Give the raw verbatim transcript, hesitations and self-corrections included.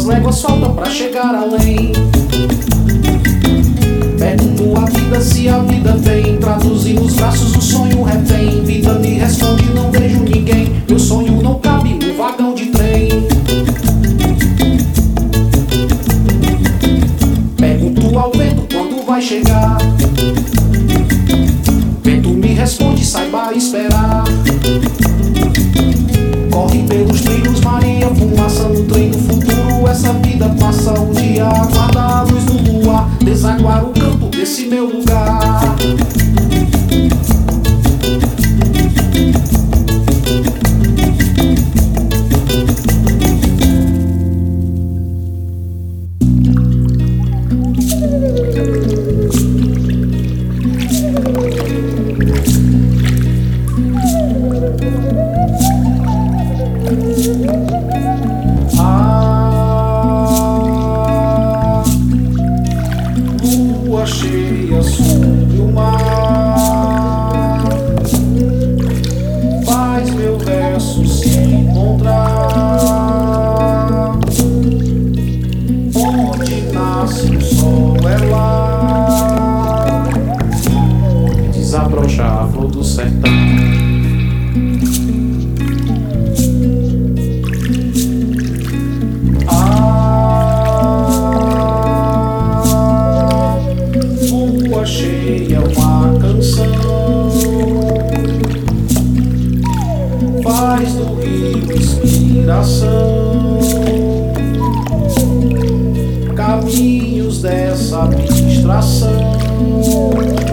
quantas léguas faltam pra chegar além? Pergunto à vida se a vida vem traduzir nos braços do sonho refém. Vida me responde, não vejo ninguém. Meu sonho não cabe no vagão de trem. Pergunto ao vento quando vai chegar. Vento me responde, saiba esperar. Corre pelos trilhos, Maria, fumaça no trem do futuro. Essa vida passa o dia, aguarda a luz do luar, desaguar o campo desse meu lugar. Lua cheia sobre o mar faz meu verso se encontrar. Onde nasce o sol é lá, desabrocha a flor do sertão. Cheia uma canção faz do rio inspiração, caminhos dessa abstração.